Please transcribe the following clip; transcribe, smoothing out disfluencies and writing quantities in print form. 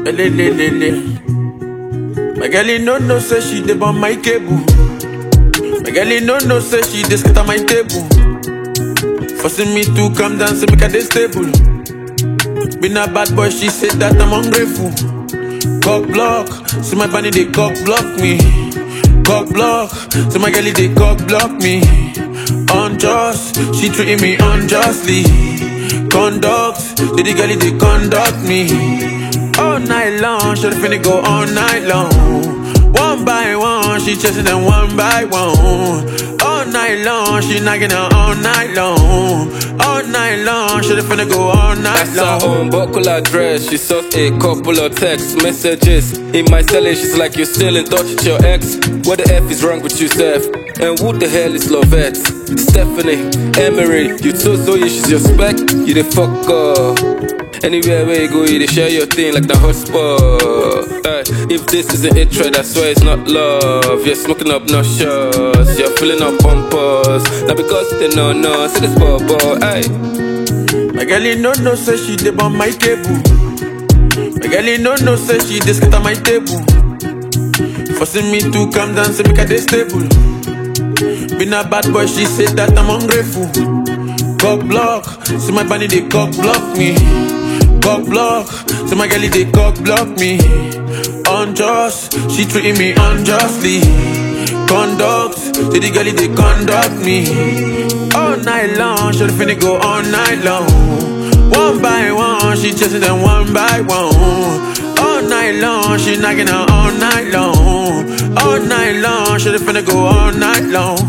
My girl, no, say she dey on my cable. My girl, no, say she dey scatter my table. Forcing me to come down, say make her dey stable. Been a bad boy, she said that I'm ungrateful. Cock block, see my bunny they cock block me. Cock block, see my girl they cock block me. Unjust, she treating me unjustly. Conduct, the girl they conduct me. All night long, she finna go all night long. One by one, she chasing them one by one. All night long, she knocking out all night long. All night long, she finna go all night long. That's her own buckle address. She saw a couple of text messages in my celly. She's like, you still in touch with your ex. What the F is wrong with you, Seth? And who the hell is Lovette? Stephanie, Emery, you told Zoe she's your spec. You the fuck up. Anywhere where you go, you share your thing like the hotspot. If this isn't it, try, that's why it's not love. You're smoking up no shots, you're filling up bumpers. Now because they no, see this bubble, aye. My girl, no, say she dey on my cable. My girl, no, say she dey scatter my table. Forcing me to come down, say make her dey stable. Been a bad boy, she said that I'm ungrateful. Cock block, see my bunny they cock block me. Cock block, see my girl they cock block me. Unjust, she treating me unjustly. Conduct, see the girl they conduct me. All night long, she finna go all night long. One by one, she chasing them one by one. All night long, she knocking out all night long. All night long, she finna go all night long.